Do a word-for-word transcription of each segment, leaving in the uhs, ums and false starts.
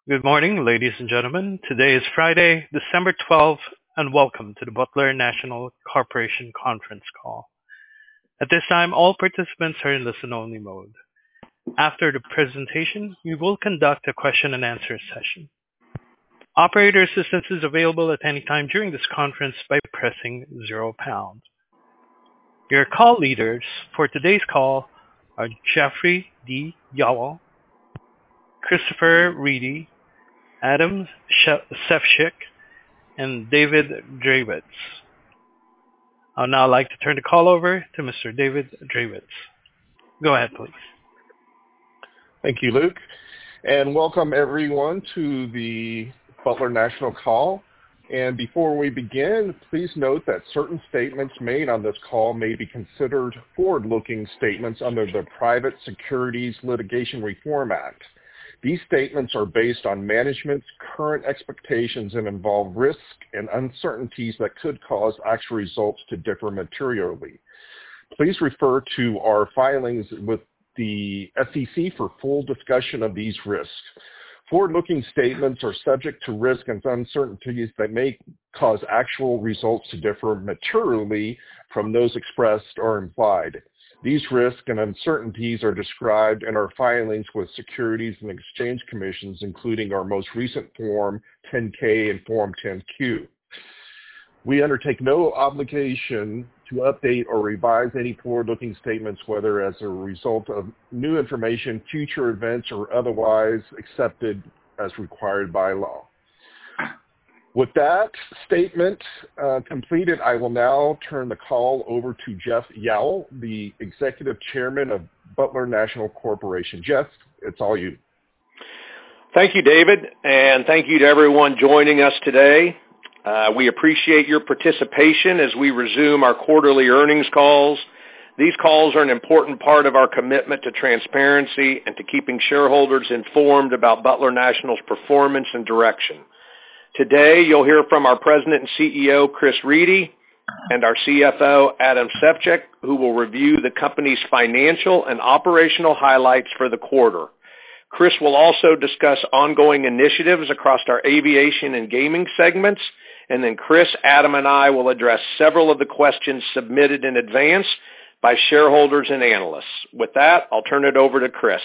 Good morning, ladies and gentlemen. Today is Friday, December twelfth, and welcome to the Butler National Corporation conference call. At this time, all participants are in listen-only mode. After the presentation, we will conduct a question and answer session. Operator assistance is available at any time during this conference by pressing zero pound. Your call leaders for today's call are Jeffrey D. Yowell, Christopher Reedy, Adam Sefchick, and David Dravitz. I'd now like to turn the call over to Mister David Dravitz. Go ahead, please. Thank you, Luke, and welcome everyone to the Butler National Call. And before we begin, please note that certain statements made on this call may be considered forward-looking statements under the Private Securities Litigation Reform Act. These statements are based on management's current expectations and involve risks and uncertainties that could cause actual results to differ materially. Please refer to our filings with the S E C for full discussion of these risks. Forward-looking statements are subject to risks and uncertainties that may cause actual results to differ materially from those expressed or implied. These risks and uncertainties are described in our filings with Securities and Exchange Commissions, including our most recent Form ten K and Form ten Q. We undertake no obligation to update or revise any forward-looking statements, whether as a result of new information, future events, or otherwise accepted as required by law. With that statement uh, completed, I will now turn the call over to Jeff Yowell, the Executive Chairman of Butler National Corporation. Jeff, it's all you. Thank you, David, and thank you to everyone joining us today. Uh, we appreciate your participation as we resume our quarterly earnings calls. These calls are an important part of our commitment to transparency and to keeping shareholders informed about Butler National's performance and direction. Today, you'll hear from our President and C E O, Chris Reedy, and our C F O, Adam Sefchick, who will review the company's financial and operational highlights for the quarter. Chris will also discuss ongoing initiatives across our aviation and gaming segments, and then Chris, Adam, and I will address several of the questions submitted in advance by shareholders and analysts. With that, I'll turn it over to Chris.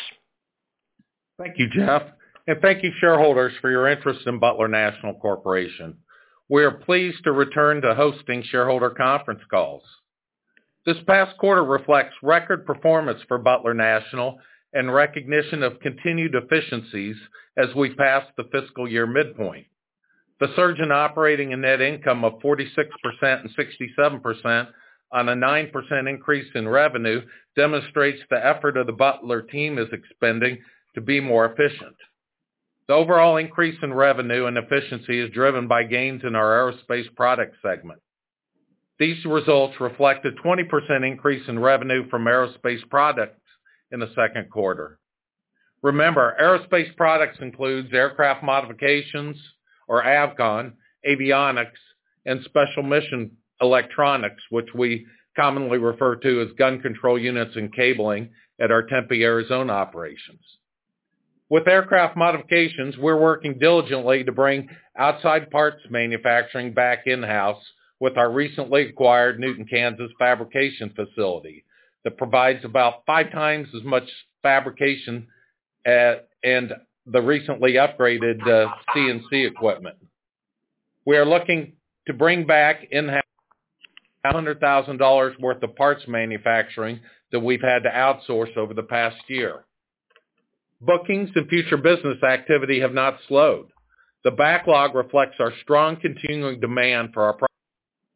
Thank you, Jeff. And thank you, shareholders, for your interest in Butler National Corporation. We are pleased to return to hosting shareholder conference calls. This past quarter reflects record performance for Butler National and recognition of continued efficiencies as we pass the fiscal year midpoint. The surge in operating and net income of forty-six percent and sixty-seven percent on a nine percent increase in revenue demonstrates the effort of the Butler team is expending to be more efficient. The overall increase in revenue and efficiency is driven by gains in our aerospace product segment. These results reflect a twenty percent increase in revenue from aerospace products in the second quarter. Remember, aerospace products includes aircraft modifications, or AVCON, avionics, and special mission electronics, which we commonly refer to as gun control units and cabling at our Tempe, Arizona operations. With aircraft modifications, we're working diligently to bring outside parts manufacturing back in-house with our recently acquired Newton, Kansas fabrication facility that provides about five times as much fabrication at, and the recently upgraded uh, C N C equipment. We are looking to bring back in-house one hundred thousand dollars worth of parts manufacturing that we've had to outsource over the past year. Bookings and future business activity have not slowed. The backlog reflects our strong continuing demand for our products.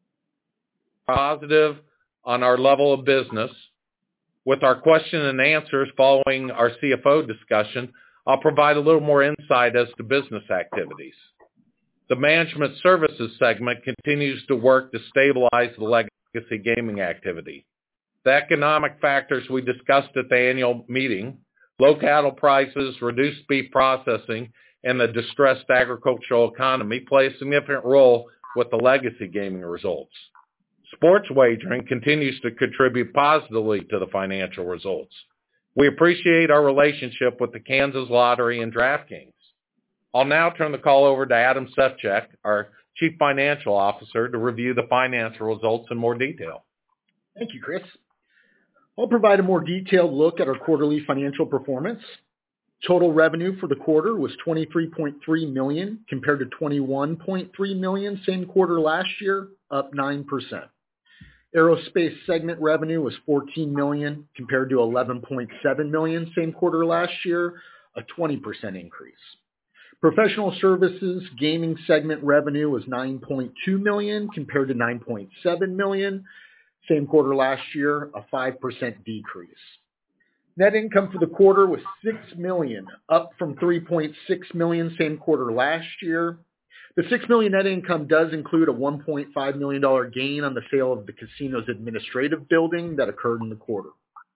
Positive on our level of business. With our question and answers following our C F O discussion, I'll provide a little more insight as to business activities. The management services segment continues to work to stabilize the legacy gaming activity. The economic factors we discussed at the annual meeting, low cattle prices, reduced beef processing, and the distressed agricultural economy play a significant role with the legacy gaming results. Sports wagering continues to contribute positively to the financial results. We appreciate our relationship with the Kansas Lottery and DraftKings. I'll now turn the call over to Adam Sefchick, our Chief Financial Officer, to review the financial results in more detail. Thank you, Chris. I'll provide a more detailed look at our quarterly financial performance. Total revenue for the quarter was twenty-three point three million dollars compared to twenty-one point three million dollars same quarter last year, up nine percent. Aerospace segment revenue was fourteen million dollars compared to eleven point seven million dollars same quarter last year, a twenty percent increase. Professional services gaming segment revenue was nine point two million dollars compared to nine point seven million dollars same quarter last year, a five percent decrease. Net income for the quarter was six million dollars, up from three point six million dollars same quarter last year. The six million dollars net income does include a one point five million dollars gain on the sale of the casino's administrative building that occurred in the quarter.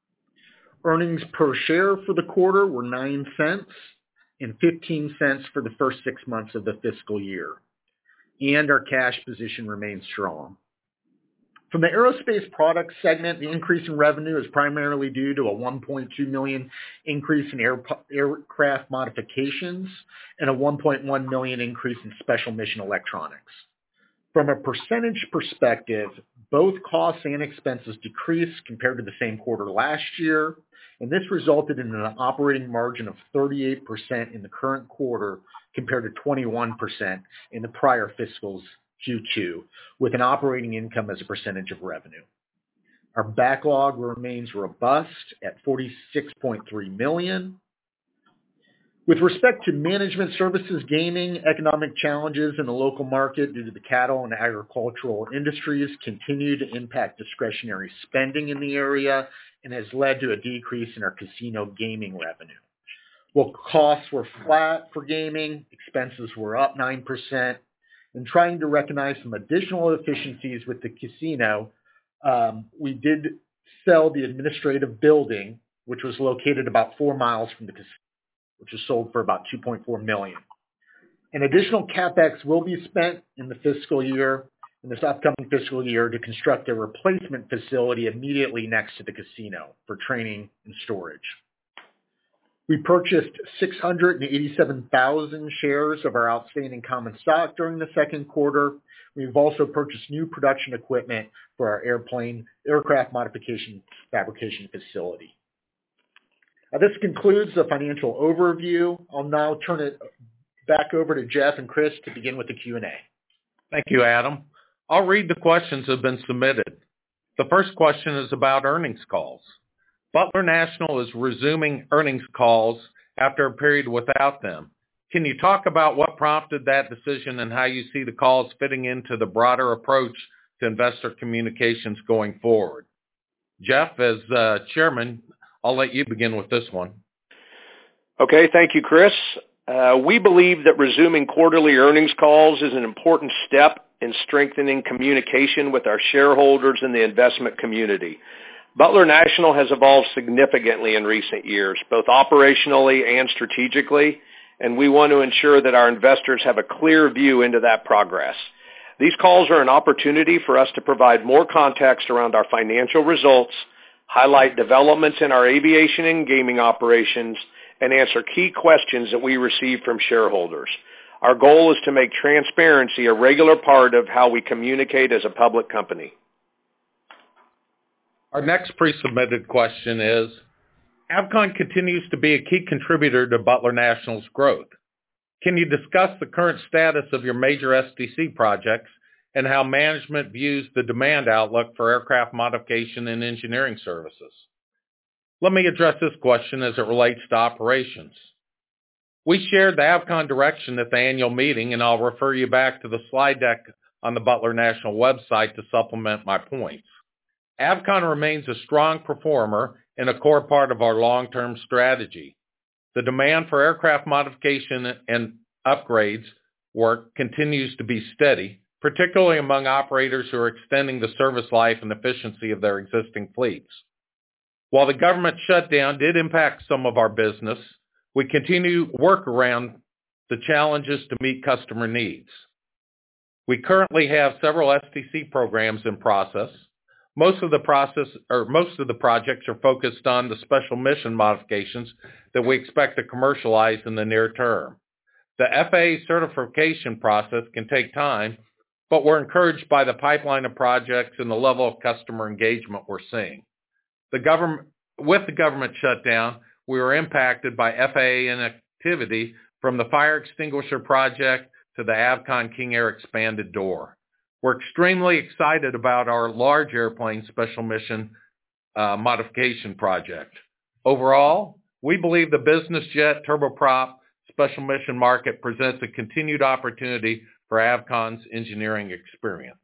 Earnings per share for the quarter were nine cents and fifteen cents for the first six months of the fiscal year. And our cash position remains strong. From the aerospace products segment, the increase in revenue is primarily due to a one point two million dollars increase in air, aircraft modifications and a one point one million dollars increase in special mission electronics. From a percentage perspective, both costs and expenses decreased compared to the same quarter last year, and this resulted in an operating margin of thirty-eight percent in the current quarter compared to twenty-one percent in the prior fiscal's Q two, with an operating income as a percentage of revenue. Our backlog remains robust at forty-six point three million dollars. With respect to management services gaming, economic challenges in the local market due to the cattle and agricultural industries continue to impact discretionary spending in the area and has led to a decrease in our casino gaming revenue. While costs were flat for gaming, expenses were up nine percent. And trying to recognize some additional efficiencies with the casino, um, we did sell the administrative building, which was located about four miles from the casino, which was sold for about two point four million dollars. An additional CapEx will be spent in the fiscal year, in this upcoming fiscal year, to construct a replacement facility immediately next to the casino for training and storage. We purchased six hundred eighty-seven thousand shares of our outstanding common stock during the second quarter. We've also purchased new production equipment for our airplane aircraft modification fabrication facility. Now, this concludes the financial overview. I'll now turn it back over to Jeff and Chris to begin with the Q and A. Thank you, Adam. I'll read the questions that have been submitted. The first question is about earnings calls. Butler National is resuming earnings calls after a period without them. Can you talk about what prompted that decision and how you see the calls fitting into the broader approach to investor communications going forward? Jeff, as uh, chairman, I'll let you begin with this one. Okay, thank you, Chris. Uh, we believe that resuming quarterly earnings calls is an important step in strengthening communication with our shareholders and the investment community. Butler National has evolved significantly in recent years, both operationally and strategically, and we want to ensure that our investors have a clear view into that progress. These calls are an opportunity for us to provide more context around our financial results, highlight developments in our aviation and gaming operations, and answer key questions that we receive from shareholders. Our goal is to make transparency a regular part of how we communicate as a public company. Our next pre-submitted question is, Avcon continues to be a key contributor to Butler National's growth. Can you discuss the current status of your major S T C projects and how management views the demand outlook for aircraft modification and engineering services? Let me address this question as it relates to operations. We shared the Avcon direction at the annual meeting, and I'll refer you back to the slide deck on the Butler National website to supplement my points. Avcon remains a strong performer and a core part of our long-term strategy. The demand for aircraft modification and upgrades work continues to be steady, particularly among operators who are extending the service life and efficiency of their existing fleets. While the government shutdown did impact some of our business, we continue to work around the challenges to meet customer needs. We currently have several S T C programs in process. Most of the process or most of the projects are focused on the special mission modifications that we expect to commercialize in the near term. The F A A certification process can take time, but we're encouraged by the pipeline of projects and the level of customer engagement we're seeing. The government, with the government shutdown, we were impacted by F A A inactivity from the fire extinguisher project to the Avcon King Air expanded door. We're extremely excited about our large airplane special mission uh, modification project. Overall, we believe the business jet turboprop special mission market presents a continued opportunity for Avcon's engineering experience.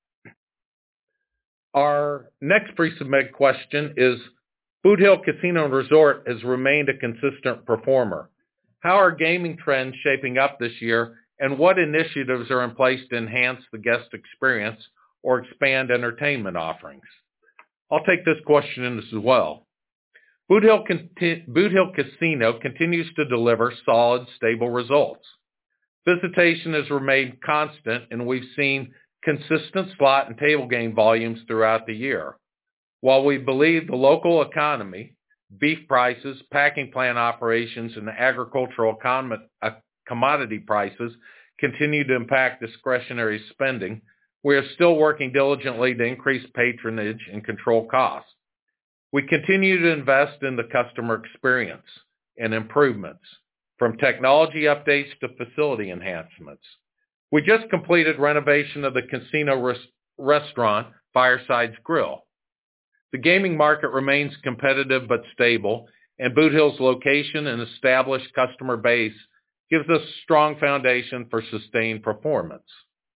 Our next pre-submitted question is, Boot Hill Casino and Resort has remained a consistent performer. How are gaming trends shaping up this year, and what initiatives are in place to enhance the guest experience or expand entertainment offerings? I'll take this question as well. Boot Hill, conti- Boot Hill Casino continues to deliver solid, stable results. Visitation has remained constant, and we've seen consistent slot and table game volumes throughout the year. While we believe the local economy, beef prices, packing plant operations, and agricultural com- uh, commodity prices continue to impact discretionary spending, we are still working diligently to increase patronage and control costs. We continue to invest in the customer experience and improvements, from technology updates to facility enhancements. We just completed renovation of the casino res- restaurant, Fireside's Grill. The gaming market remains competitive but stable, and Boot Hill's location and established customer base gives us a strong foundation for sustained performance.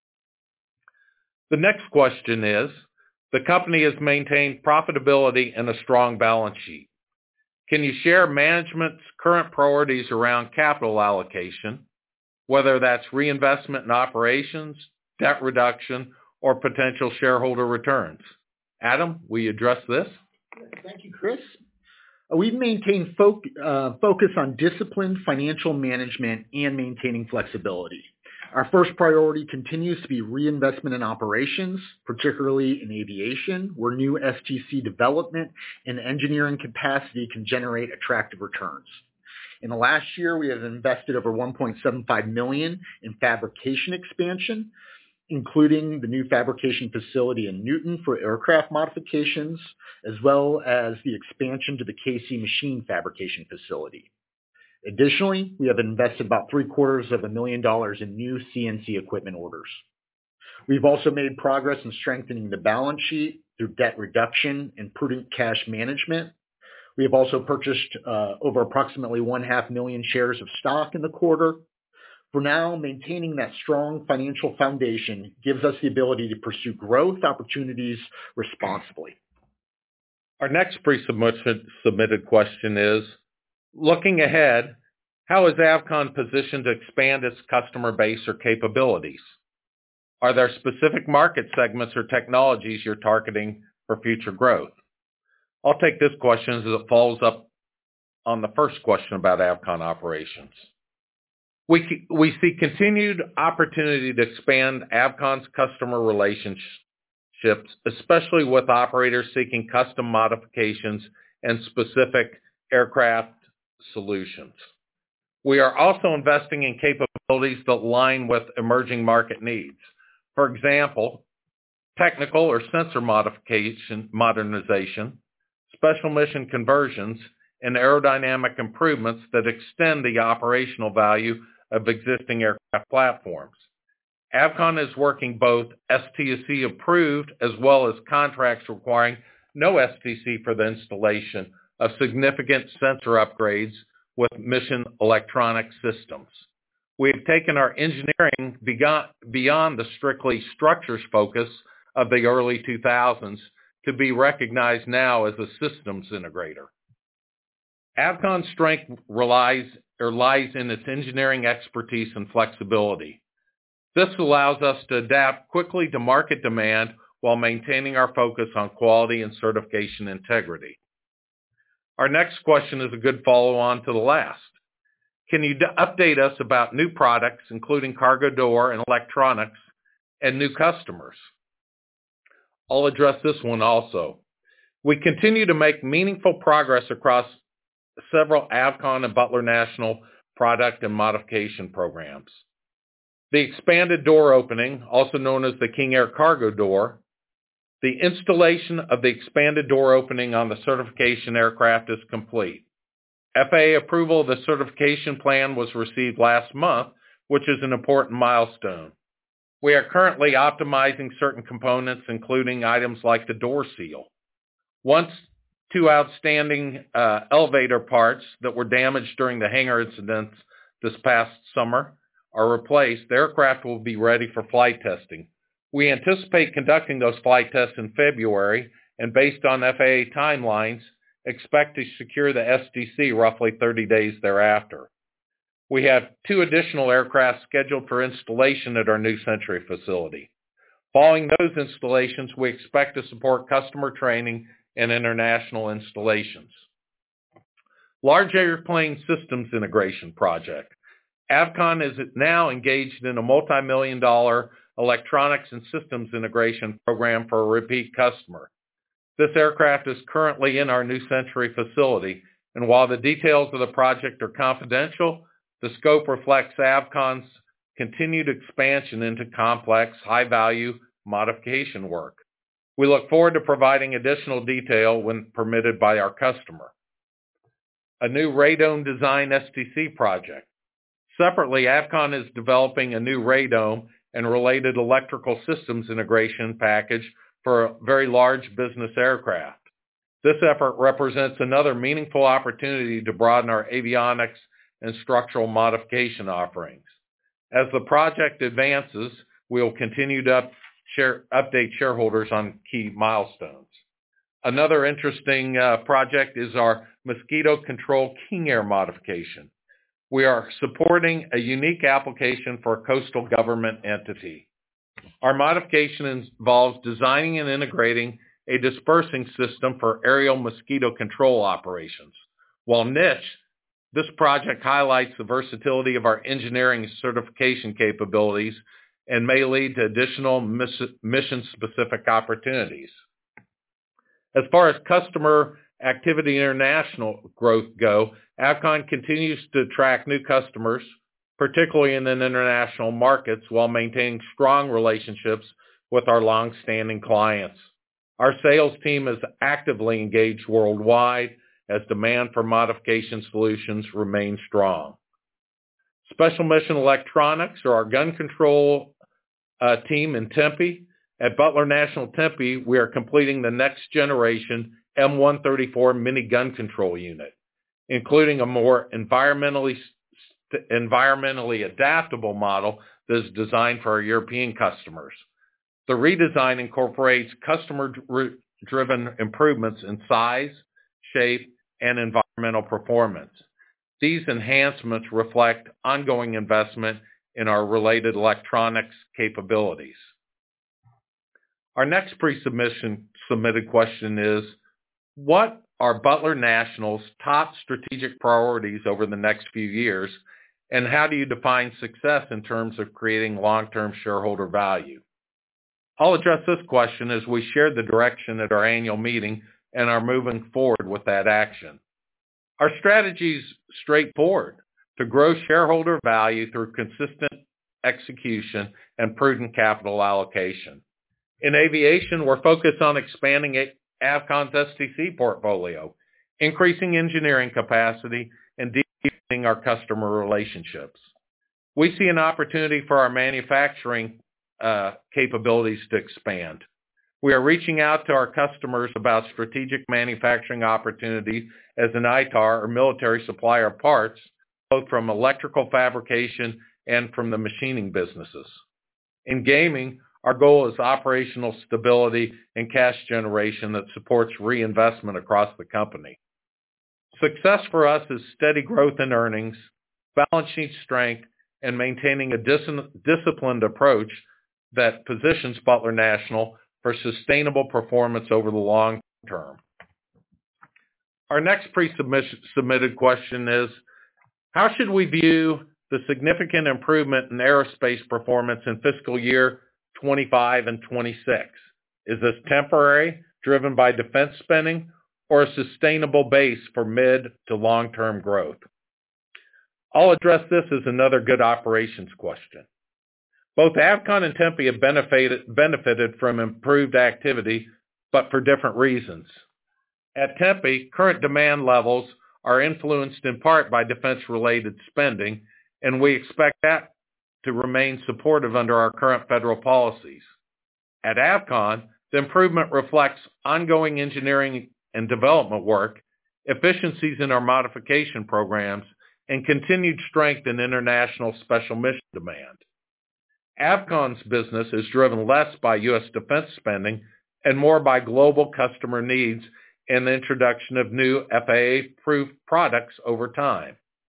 The next question is, the company has maintained profitability and a strong balance sheet. Can you share management's current priorities around capital allocation, whether that's reinvestment in operations, debt reduction, or potential shareholder returns? Adam, will you address this? Thank you, Chris. We've maintained fo- uh, focus on disciplined financial management and maintaining flexibility. Our first priority continues to be reinvestment in operations, particularly in aviation, where new S T C development and engineering capacity can generate attractive returns. In the last year, we have invested over one point seven five million dollars in fabrication expansion, including the new fabrication facility in Newton for aircraft modifications, as well as the expansion to the K C machine fabrication facility. Additionally, we have invested about three quarters of a million dollars in new C N C equipment orders. We've also made progress in strengthening the balance sheet through debt reduction and prudent cash management. We have also purchased uh, over approximately one half million shares of stock in the quarter. For now, maintaining that strong financial foundation gives us the ability to pursue growth opportunities responsibly. Our next pre-submitted question is, looking ahead, how is Avcon positioned to expand its customer base or capabilities? Are there specific market segments or technologies you're targeting for future growth? I'll take this question as it follows up on the first question about Avcon operations. We, we see continued opportunity to expand Avcon's customer relationships, especially with operators seeking custom modifications and specific aircraft solutions. We are also investing in capabilities that align with emerging market needs. For example, technical or sensor modification, modernization, special mission conversions, and aerodynamic improvements that extend the operational value of existing aircraft platforms. Avcon is working both S T C approved as well as contracts requiring no S T C for the installation of significant sensor upgrades with mission electronic systems. We have taken our engineering beyond the strictly structures focus of the early two thousands to be recognized now as a systems integrator. Avcon's strength relies or lies in its engineering expertise and flexibility. This allows us to adapt quickly to market demand while maintaining our focus on quality and certification integrity. Our next question is a good follow-on to the last. Can you d- update us about new products, including cargo door and electronics, and new customers? I'll address this one also. We continue to make meaningful progress across several Avcon and Butler National product and modification programs. The expanded door opening, also known as the King Air Cargo Door, the installation of the expanded door opening on the certification aircraft is complete. F A A approval of the certification plan was received last month, which is an important milestone. We are currently optimizing certain components, including items like the door seal. Once two outstanding uh, elevator parts that were damaged during the hangar incidents this past summer are replaced, the aircraft will be ready for flight testing. We anticipate conducting those flight tests in February, and based on F A A timelines, expect to secure the S D C roughly thirty days thereafter. We have two additional aircraft scheduled for installation at our New Century facility. Following those installations, we expect to support customer training and international installations. Large Airplane Systems Integration Project. Avcon is now engaged in a multi-million dollar electronics and systems integration program for a repeat customer. This aircraft is currently in our New Century facility, and while the details of the project are confidential, the scope reflects Avcon's continued expansion into complex, high-value modification work. We look forward to providing additional detail when permitted by our customer. A new radome design S T C project. Separately, Avcon is developing a new radome and related electrical systems integration package for a very large business aircraft. This effort represents another meaningful opportunity to broaden our avionics and structural modification offerings. As the project advances, we will continue to up share, update shareholders on key milestones. Another interesting uh, project is our mosquito control King Air modification. We are supporting a unique application for a coastal government entity. Our modification involves designing and integrating a dispersing system for aerial mosquito control operations. While niche, this project highlights the versatility of our engineering certification capabilities and may lead to additional mission-specific opportunities. As far as customer activity international growth go, Avcon continues to attract new customers, particularly in the international markets, while maintaining strong relationships with our long-standing clients. Our sales team is actively engaged worldwide as demand for modification solutions remains strong. Special Mission Electronics, or our gun control uh, team in Tempe. At Butler National Tempe, we are completing the next generation M one thirty-four mini gun control unit, including a more environmentally, environmentally adaptable model that is designed for our European customers. The redesign incorporates customer-driven improvements in size, shape, and environmental performance. These enhancements reflect ongoing investment in our related electronics capabilities. Our next pre-submission submitted question is, what are Butler National's top strategic priorities over the next few years, and how do you define success in terms of creating long-term shareholder value? I'll address this question as we shared the direction at our annual meeting and are moving forward with that action. Our strategy is straightforward: to grow shareholder value through consistent execution and prudent capital allocation. In aviation, we're focused on expanding Avcon's S T C portfolio, increasing engineering capacity, and deepening our customer relationships. We see an opportunity for our manufacturing uh, capabilities to expand. We are reaching out to our customers about strategic manufacturing opportunities as an I T A R, or military supplier of parts, both from electrical fabrication and from the machining businesses. In gaming, our goal is operational stability and cash generation that supports reinvestment across the company. Success for us is steady growth in earnings, balance sheet strength, and maintaining a dis- disciplined approach that positions Butler National for sustainable performance over the long term. Our next pre-submitted question is, how should we view the significant improvement in aerospace performance in fiscal year twenty-five and twenty-six? Is this temporary, driven by defense spending, or a sustainable base for mid to long-term growth? I'll address this as another good operations question. Both Avcon and Tempe have benefited, benefited from improved activity, but for different reasons. At Tempe, current demand levels are influenced in part by defense-related spending, and we expect that to remain supportive under our current federal policies. At Avcon, the improvement reflects ongoing engineering and development work, efficiencies in our modification programs, and continued strength in international special mission demand. Avcon's business is driven less by U S defense spending and more by global customer needs and the introduction of new F A A-approved products over time.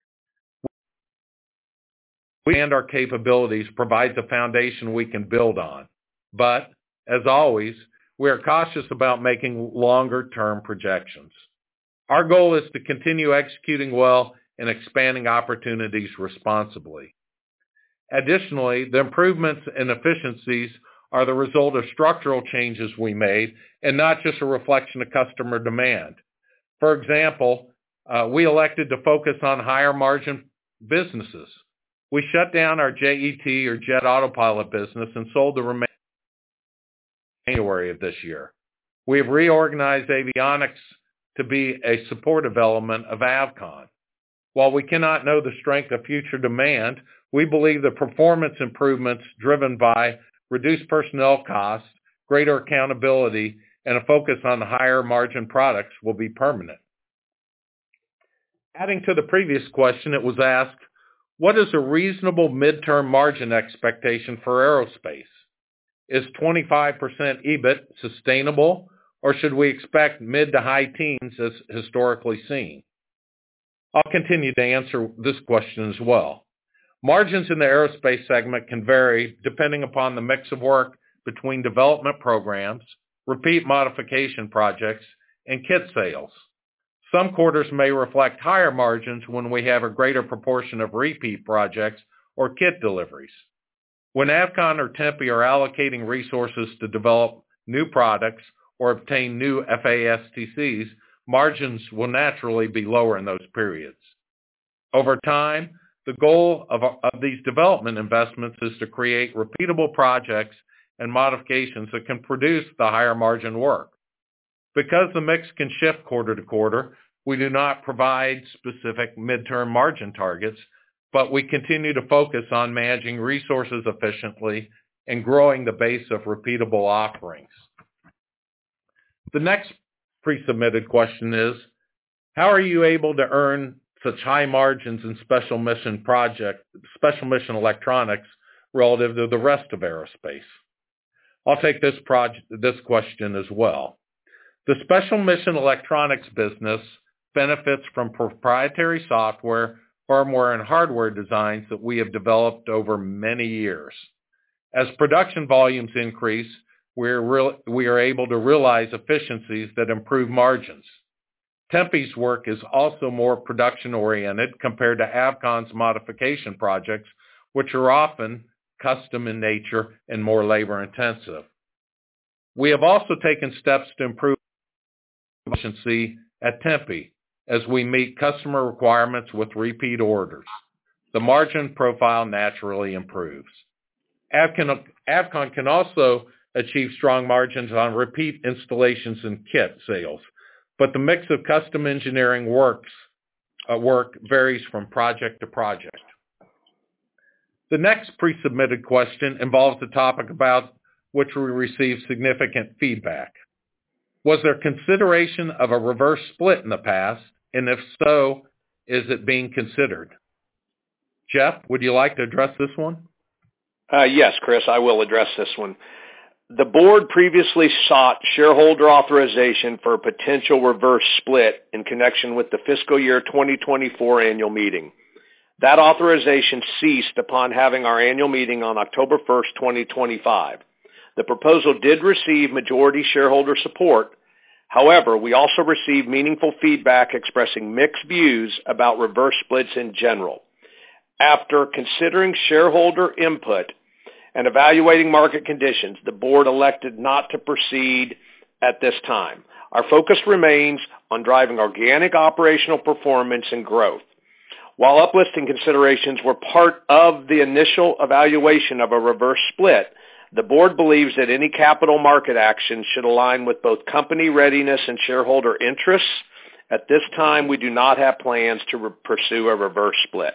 We and our capabilities provide the foundation we can build on. But, as always, we are cautious about making longer-term projections. Our goal is to continue executing well and expanding opportunities responsibly. Additionally, the improvements and efficiencies are the result of structural changes we made and not just a reflection of customer demand. For example, uh, we elected to focus on higher margin businesses. We shut down our J E T or Jet Autopilot business and sold the remaining in January of this year. We have reorganized avionics to be a supportive element of Avcon. While we cannot know the strength of future demand, we believe the performance improvements driven by reduced personnel costs, greater accountability, and a focus on higher margin products will be permanent. Adding to the previous question, it was asked, what is a reasonable midterm margin expectation for aerospace? Is twenty-five percent E B I T sustainable, or should we expect mid to high teens as historically seen? I'll continue to answer this question as well. Margins in the aerospace segment can vary depending upon the mix of work between development programs, repeat modification projects, and kit sales. Some quarters may reflect higher margins when we have a greater proportion of repeat projects or kit deliveries. When Avcon or Tempe are allocating resources to develop new products or obtain new F A A S T Cs, margins will naturally be lower in those periods. Over time, the goal of, of these development investments is to create repeatable projects and modifications that can produce the higher margin work. Because the mix can shift quarter to quarter, we do not provide specific midterm margin targets, but we continue to focus on managing resources efficiently and growing the base of repeatable offerings. The next pre-submitted question is, how are you able to earn such high margins in special mission project, special mission electronics relative to the rest of aerospace? I'll take this project, this question as well. The special mission electronics business benefits from proprietary software, firmware, and hardware designs that we have developed over many years. As production volumes increase, we're real, we are able to realize efficiencies that improve margins. Tempe's work is also more production-oriented compared to Avcon's modification projects, which are often custom in nature and more labor-intensive. We have also taken steps to improve efficiency at Tempe as we meet customer requirements with repeat orders. The margin profile naturally improves. Avcon, Avcon can also achieve strong margins on repeat installations and kit sales, but the mix of custom engineering works, uh, work varies from project to project. The next pre-submitted question involves a topic about which we received significant feedback. Was there consideration of a reverse split in the past, and if so, is it being considered? Jeff, would you like to address this one? Uh, yes, Chris, I will address this one. The board previously sought shareholder authorization for a potential reverse split in connection with the fiscal year twenty twenty-four annual meeting. That authorization ceased upon having our annual meeting on October first, twenty twenty-five. The proposal did receive majority shareholder support. However, we also received meaningful feedback expressing mixed views about reverse splits in general. After considering shareholder input and evaluating market conditions, the board elected not to proceed at this time. Our focus remains on driving organic operational performance and growth. While uplisting considerations were part of the initial evaluation of a reverse split, the board believes that any capital market action should align with both company readiness and shareholder interests. At this time, we do not have plans to re- pursue a reverse split.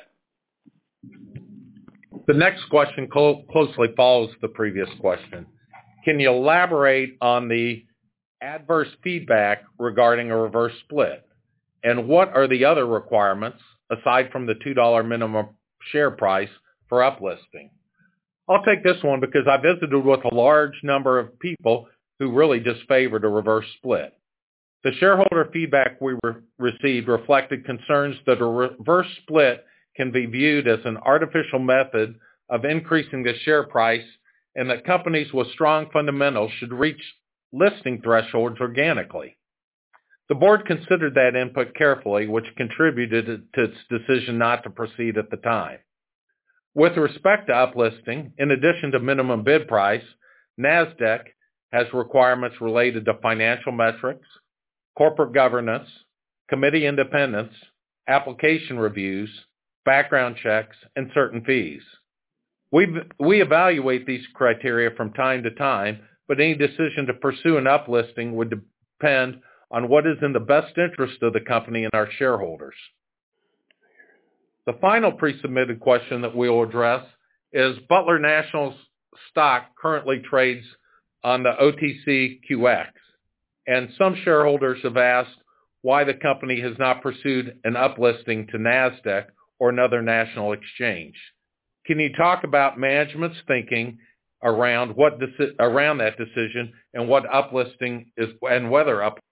The next question clo- closely follows the previous question. Can you elaborate on the adverse feedback regarding a reverse split? And what are the other requirements, aside from the two dollars minimum share price, for uplisting? I'll take this one because I visited with a large number of people who really just favored a reverse split. The shareholder feedback we re- received reflected concerns that a reverse split can be viewed as an artificial method of increasing the share price and that companies with strong fundamentals should reach listing thresholds organically. The board considered that input carefully, which contributed to its decision not to proceed at the time. With respect to uplisting, in addition to minimum bid price, NASDAQ has requirements related to financial metrics, corporate governance, committee independence, application reviews, background checks, and certain fees. We we evaluate these criteria from time to time, but any decision to pursue an uplisting would depend on what is in the best interest of the company and our shareholders. The final pre-submitted question that we will address is Butler National's stock currently trades on the O T C Q X, and some shareholders have asked why the company has not pursued an uplisting to NASDAQ or another national exchange. Can you talk about management's thinking around what deci- around that decision and what uplisting is and whether up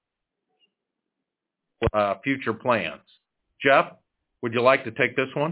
uh, future plans? Jeff, would you like to take this one?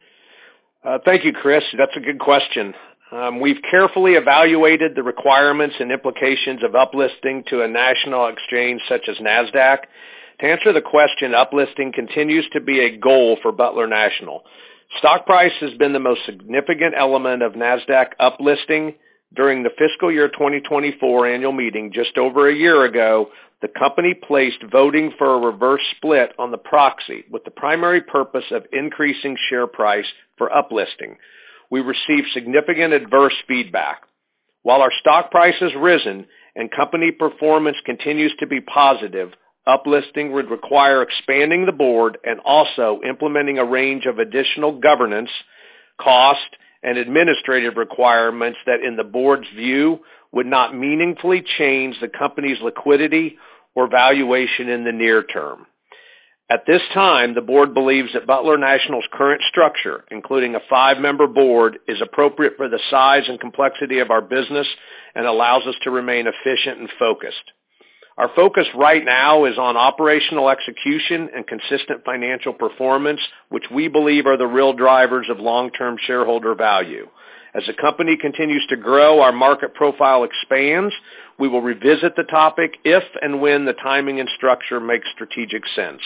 Uh, thank you, Chris. That's a good question. Um, we've carefully evaluated the requirements and implications of uplisting to a national exchange such as NASDAQ. To answer the question, uplisting continues to be a goal for Butler National. Stock price has been the most significant element of NASDAQ uplisting. During the fiscal year twenty twenty-four annual meeting just over a year ago, the company placed voting for a reverse split on the proxy with the primary purpose of increasing share price for uplisting. We received significant adverse feedback. While our stock price has risen and company performance continues to be positive, uplisting would require expanding the board and also implementing a range of additional governance, cost, and administrative requirements that, in the board's view, would not meaningfully change the company's liquidity or valuation in the near term. At this time, the board believes that Butler National's current structure, including a five-member board, is appropriate for the size and complexity of our business and allows us to remain efficient and focused. Our focus right now is on operational execution and consistent financial performance, which we believe are the real drivers of long-term shareholder value. As the company continues to grow, our market profile expands. We will revisit the topic if and when the timing and structure makes strategic sense.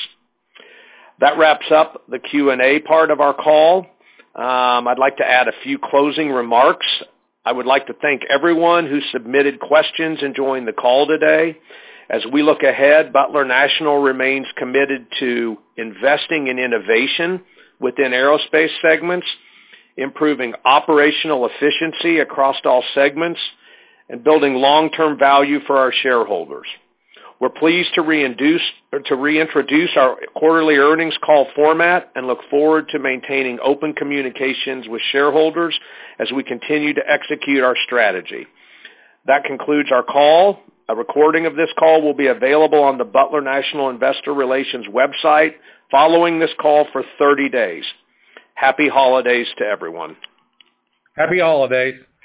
That wraps up the Q and A part of our call. Um, I'd like to add a few closing remarks. I would like to thank everyone who submitted questions and joined the call today. As we look ahead, Butler National remains committed to investing in innovation within aerospace segments, improving operational efficiency across all segments, and building long-term value for our shareholders. We're pleased to reintroduce, to reintroduce our quarterly earnings call format and look forward to maintaining open communications with shareholders as we continue to execute our strategy. That concludes our call. A recording of this call will be available on the Butler National Investor Relations website following this call for thirty days. Happy holidays to everyone. Happy holidays.